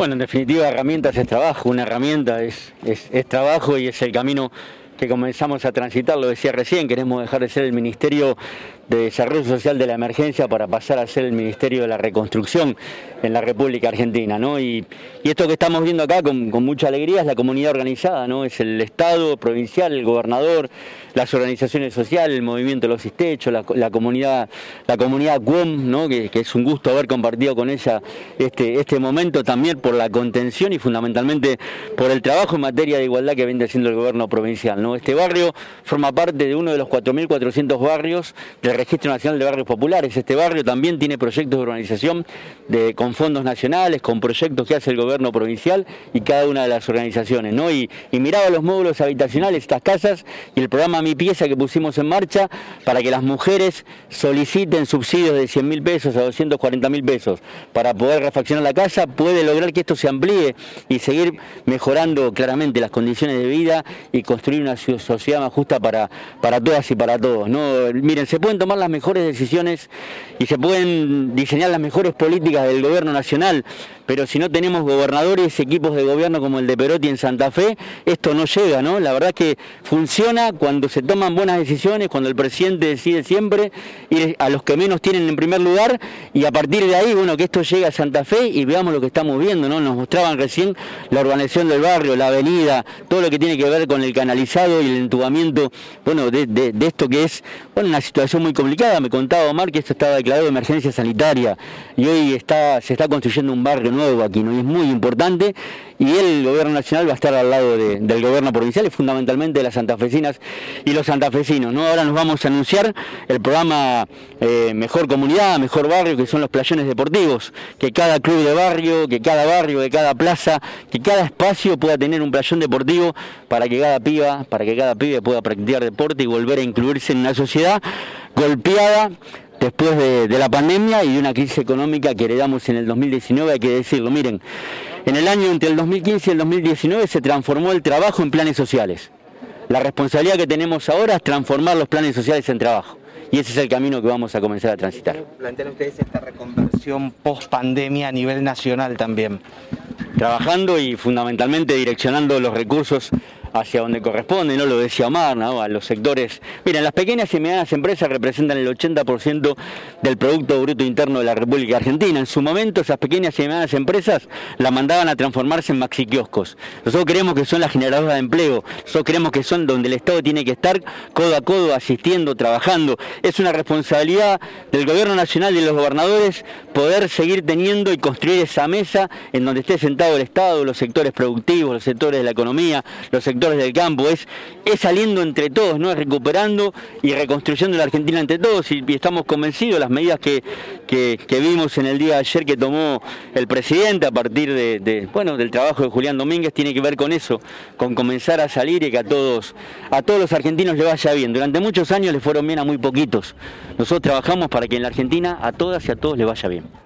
Bueno, en definitiva, herramientas es trabajo, una herramienta es trabajo y es el camino que comenzamos a transitar, lo decía recién, queremos dejar de ser el Ministerio de Desarrollo Social de la Emergencia para pasar a ser el Ministerio de la Reconstrucción en la República Argentina, ¿no? Y esto que estamos viendo acá con mucha alegría es la comunidad organizada, ¿no? Es el Estado provincial, el gobernador, las organizaciones sociales, el movimiento de los Istechos, la comunidad CUOM, ¿no? Que es un gusto haber compartido con ella este momento también por la contención y fundamentalmente por el trabajo en materia de igualdad que viene haciendo el gobierno provincial, ¿no? Este barrio forma parte de uno de los 4.400 barrios del Registro Nacional de Barrios Populares. Este barrio también tiene proyectos de urbanización con fondos nacionales, con proyectos que hace el gobierno provincial y cada una de las organizaciones, ¿no? Y miraba los módulos habitacionales, estas casas y el programa Mi Pieza que pusimos en marcha para que las mujeres soliciten subsidios de 100.000 pesos a 240.000 pesos para poder refaccionar la casa, puede lograr que esto se amplíe y seguir mejorando claramente las condiciones de vida y construir una sociedad más justa para todas y para todos, ¿no? Miren, se pueden tomar las mejores decisiones y se pueden diseñar las mejores políticas del gobierno nacional, pero si no tenemos gobernadores, equipos de gobierno como el de Perotti en Santa Fe, esto no llega, ¿no? La verdad es que funciona cuando se toman buenas decisiones, cuando el presidente decide siempre ir a los que menos tienen en primer lugar y a partir de ahí, bueno, que esto llegue a Santa Fe y veamos lo que estamos viendo, ¿no? Nos mostraban recién la urbanización del barrio, la avenida, todo lo que tiene que ver con el canalizado y el entubamiento, bueno, de esto que es, bueno, una situación muy complicada. Me contaba Omar que esto estaba declarado de emergencia sanitaria y hoy se está construyendo un barrio nuevo aquí, ¿no? Y es muy importante y el gobierno nacional va a estar al lado del gobierno provincial y fundamentalmente de las santafesinas y los santafesinos, ¿no? Ahora nos vamos a anunciar el programa Mejor Comunidad, Mejor Barrio, que son los playones deportivos, que cada club de barrio, que cada plaza, que cada espacio pueda tener un playón deportivo para que cada pibe pueda practicar deporte y volver a incluirse en una sociedad golpeada después de la pandemia y de una crisis económica que heredamos en el 2019, hay que decirlo. Miren, en el año entre el 2015 y el 2019 se transformó el trabajo en planes sociales. La responsabilidad que tenemos ahora es transformar los planes sociales en trabajo. Y ese es el camino que vamos a comenzar a transitar. ¿Plantean ustedes esta reconversión post-pandemia a nivel nacional también? Trabajando y fundamentalmente direccionando los recursos hacia donde corresponde, ¿no? Lo decía Omar, ¿no? A los sectores. Miren, las pequeñas y medianas empresas representan el 80% del Producto Bruto Interno de la República Argentina. En su momento esas pequeñas y medianas empresas las mandaban a transformarse en maxiquioscos. Nosotros creemos que son las generadoras de empleo, nosotros creemos que son donde el Estado tiene que estar codo a codo, asistiendo, trabajando. Es una responsabilidad del Gobierno Nacional y de los gobernadores poder seguir teniendo y construir esa mesa en donde esté sentado el Estado, los sectores productivos, los sectores de la economía, los sectores del campo, es saliendo entre todos, ¿no? Es recuperando y reconstruyendo la Argentina entre todos y estamos convencidos, las medidas que vimos en el día de ayer que tomó el presidente a partir del trabajo de Julián Domínguez tiene que ver con eso, con comenzar a salir y que a todos los argentinos les vaya bien. Durante muchos años les fueron bien a muy poquitos. Nosotros trabajamos para que en la Argentina a todas y a todos les vaya bien.